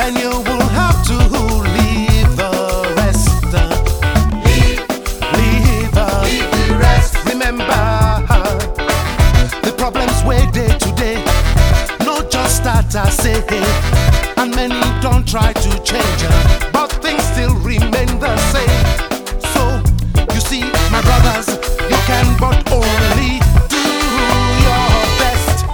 then you will have to leave the rest. Leave the rest. Remember, the problems way day to day, not just start I say, and many don't try to change, but things still remain the same. So you see, my brothers, you can but only do your best.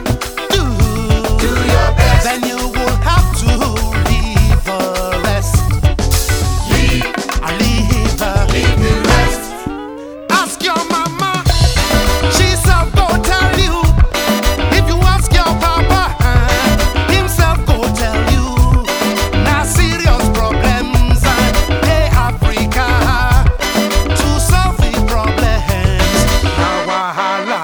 Do your best. Then you will have to leave the rest. Leave the rest. Ask your mama, she'll go tell you. If you ask your papa, himself go tell you. Now serious problems, hey Africa, to solve the problems. Now wahala.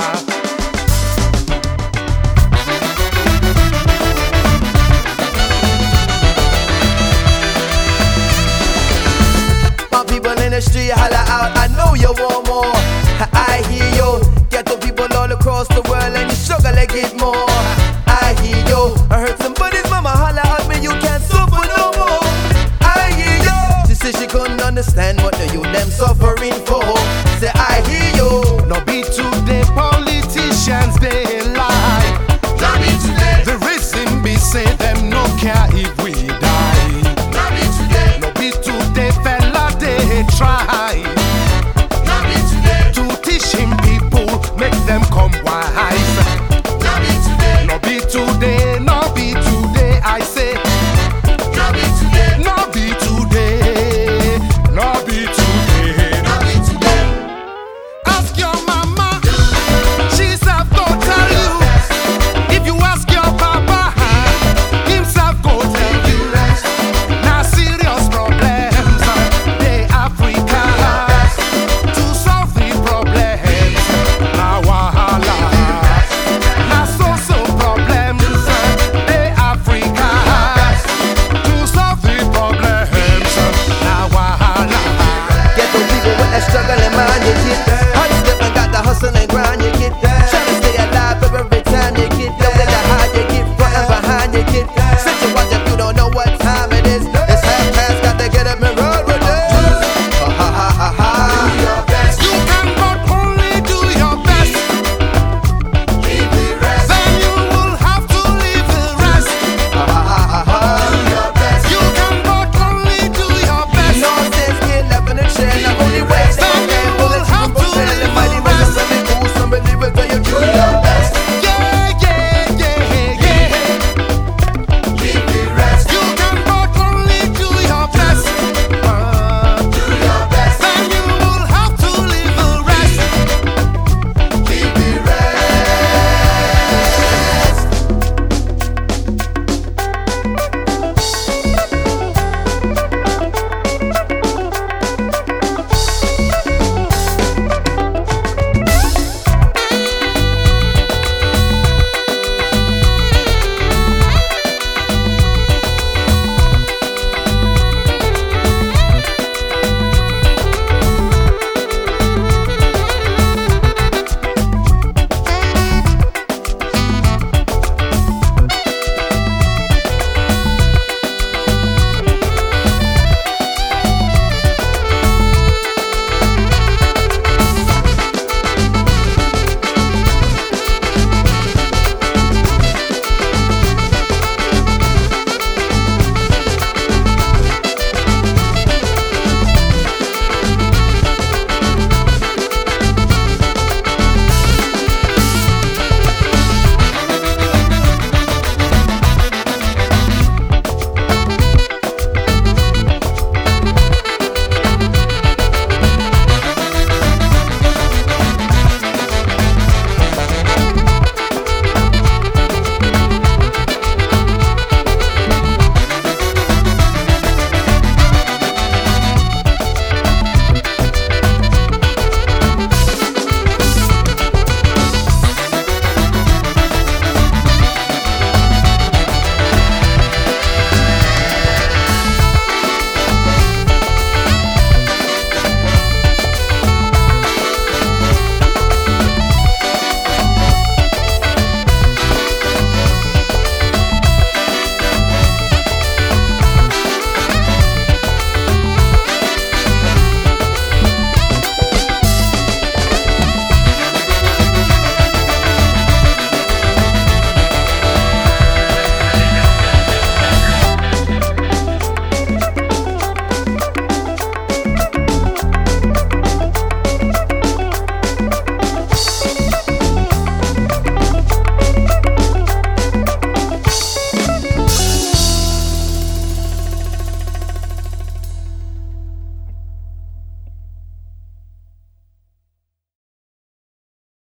My people in the street holla out, I know you want more. I hear you. Ghetto people all across the world and you struggle to get more.